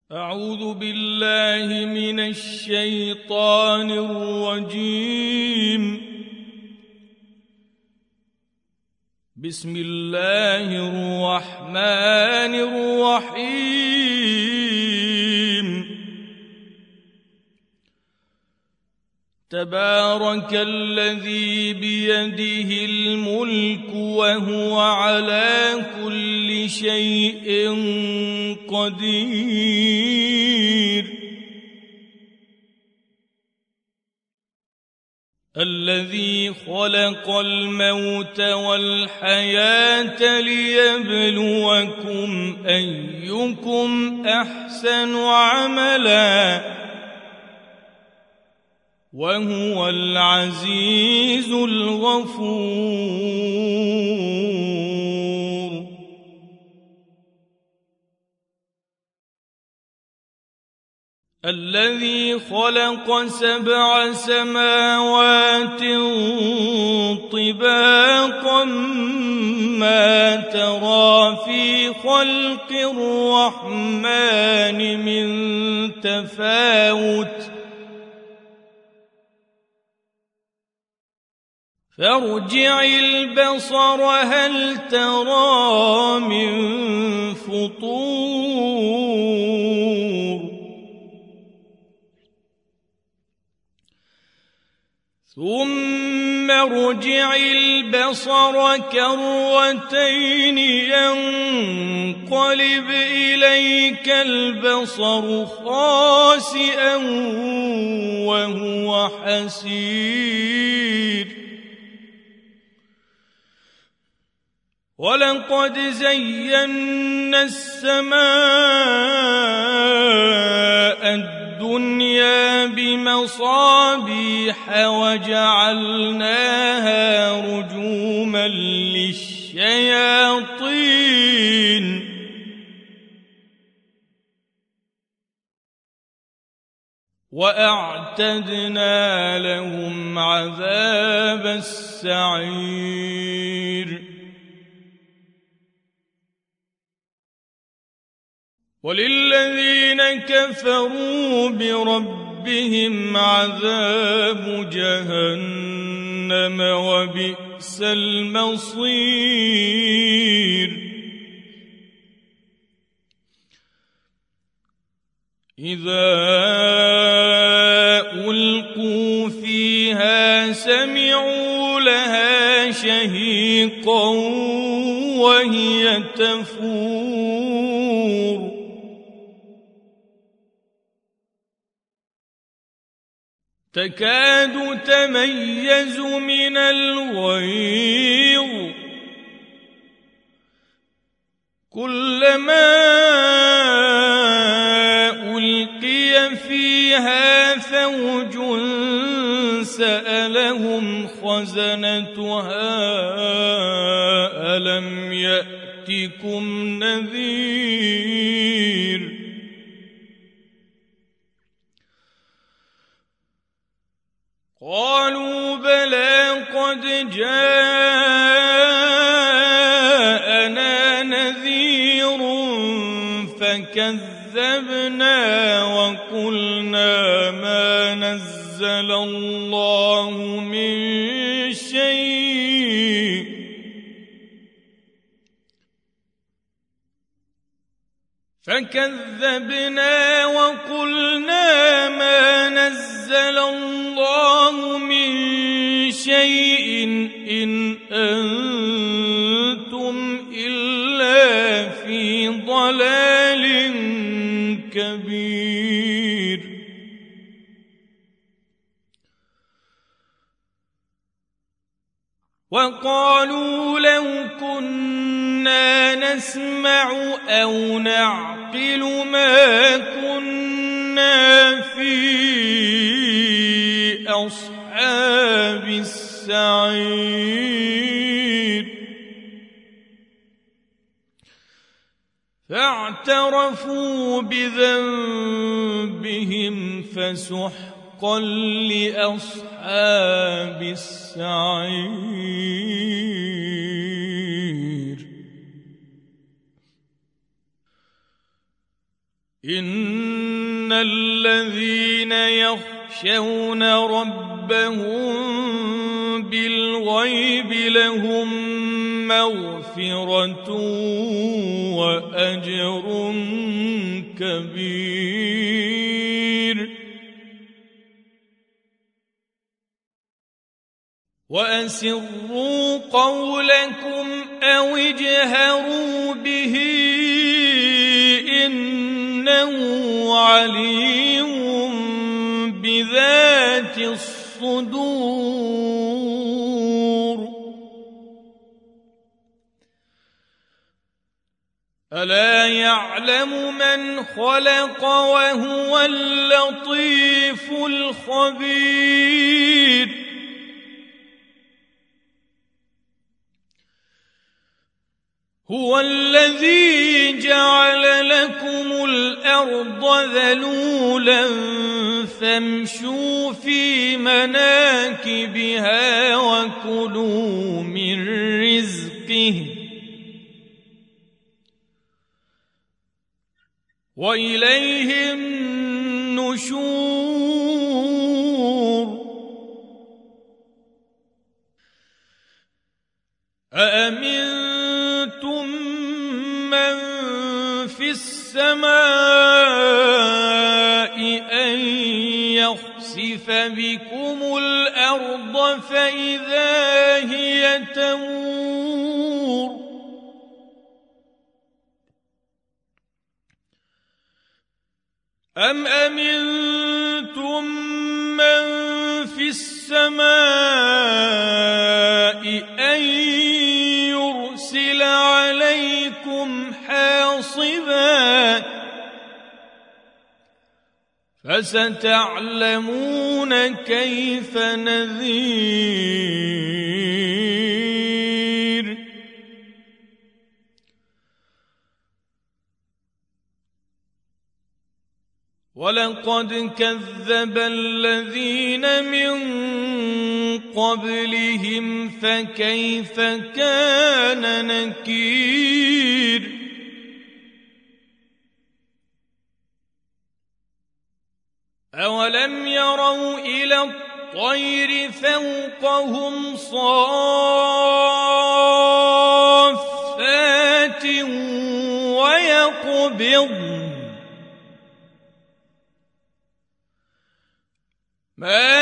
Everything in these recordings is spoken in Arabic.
أعوذ بالله من الشيطان الرجيم. بسم الله الرحمن الرحيم. تبارك الذي بيده الملك وهو على كل شيء قدير. الذي خلق الموت والحياة ليبلوكم أيكم أحسن عملا وهو العزيز الغفور. الذي خلق 7 سماوات طباقا ما ترى في خلق الرحمن من تفاوت فارجع البصر هل ترى من فطور ثم ارجع البصر كرتين ينقلب إليك البصر خاسئا وهو حسير. ولقد زينا السماء الدنيا بمصابيح وجعلناها رجوما للشياطين وأعتدنا لهم عذاب السعير. وللذين كفروا بربهم عذاب جهنم وبئس المصير. إذا ألقوا فيها سمعوا لها شهيقا وهي تفور تكاد تميز من الغيظ كلما ألقي فيها فوج سألهم خزنتها ألم يأتكم نذير. قالوا بلى قد جاءنا نذير فكذبنا وقلنا ما نزل الله من شيء فكذبنا وقلنا ما نزل الله من شيء إن أنتم إلا في ضلال كبير. وقالوا لو كنا نسمع أو نعقل ما كنا في أصحاب السعير. فاعترفوا بذنبهم فسحقا لأصحاب السعير. إن الذين يخشون ربهم بالغيب لهم مغفرة وأجر كبير. وأسروا قولكم أو اجهروا به إنه عليم بذات الصدور. ألا يعلم من خلق وهو اللطيف الخبير. هو الذي جعل لكم الأرض ذلولا فامشوا في مناكبها وكلوا من رزقه وإليه النشور. أأمنتم من في السماء أن يخسف بكم الأرض فإذا هي تمور. أم أمنتم من في السماء أن يرسل عليكم حاصبا فستعلمون كيف نذير. ولقد كذب الذين من قبلهم فكيف كان نكير. أولم يروا إلى الطير فوقهم صافات ويقبضن ما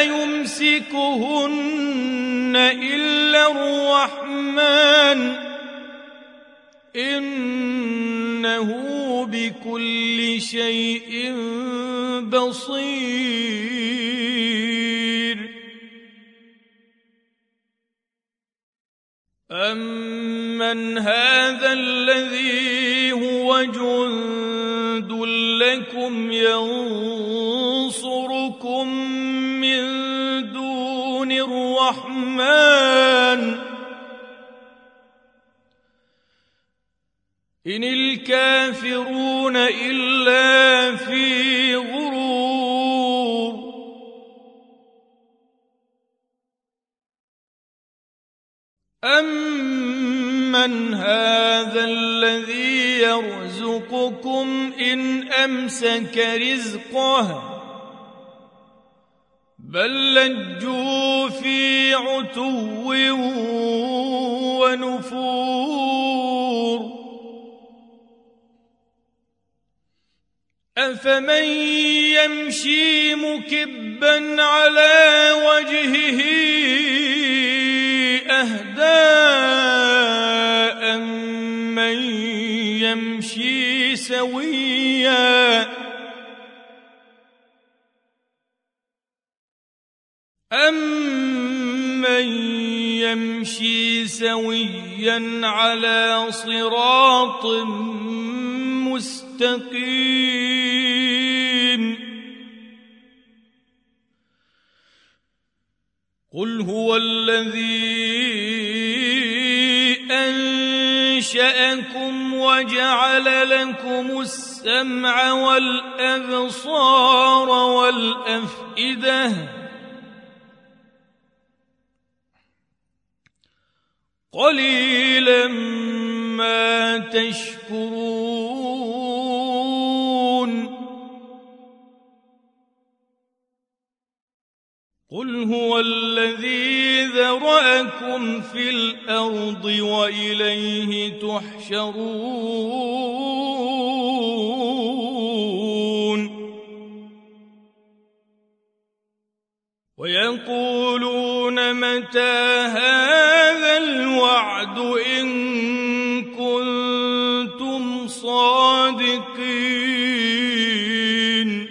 يمسكهن إلا الرحمن إنه بكل شيء بصير. أمن هذا الذي هو جند لكم ينصركم من دون الرحمن إن الكافرون إلا في غرور. أمن هذا الذي يرزقكم إن أمسك رزقه بل لجوا في عتو ونفور. أفمن يمشي مكبا على وجهه أهدى أمن يمشي سويا على صراط مستقيم. قل هو الذي أنشأكم وجعل لكم السمع والأبصار والأفئدة قليلا ما تشكرون. قل هو الذي ذرأكم في الأرض وإليه تحشرون ويقولون متى هذا الوعد إن كنتم صادقين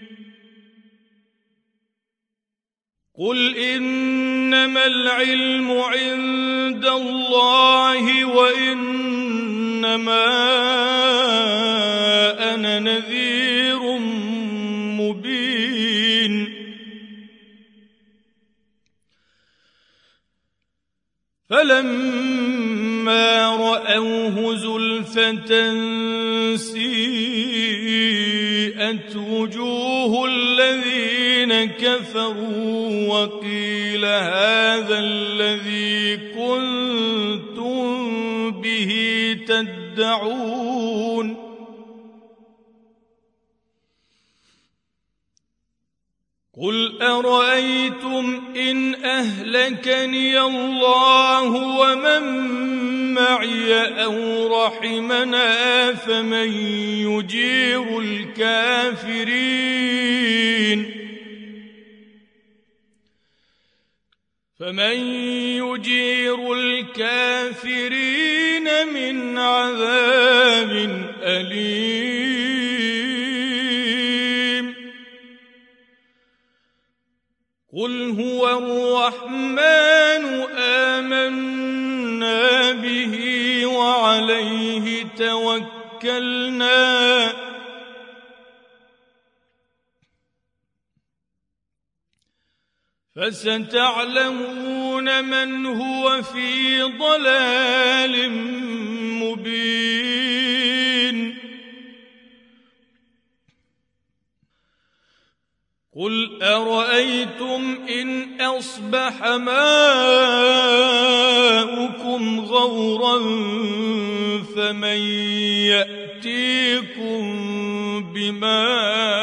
قل إنما العلم عند الله وإنما أنا نذير مبين فلما رأوه زلفة سيئت وجوه الذين كفروا وقيل هذا الذي كنتم به تدعون قل أرأيتم إن أهلكني الله ومن معي أو رحمنا فمن يجير الكافرين من عذاب أليم قل هو الرحمن آمنا به وعليه توكلنا فستعلمون من هو في ضلال مبين قل أرأيتم إن أصبح ماؤكم غورا فمن يأتيكم بماء